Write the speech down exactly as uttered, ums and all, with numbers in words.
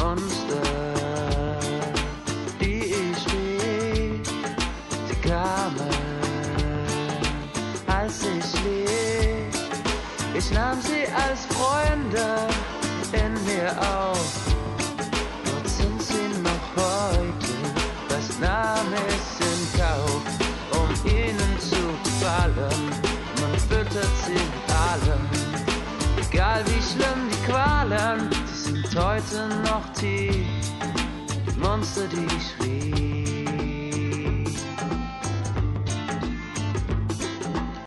Monster, die ich rief, sie kamen, als ich lief. Ich nahm sie als Freunde in mir auf. Dort sind sie noch heute, das nahm ich in Kauf, um ihnen zu gefallen. Man füttert sie mit allem, egal wie schlimm die Qualen, sie sind heute noch tief, die Monster, die ich rief.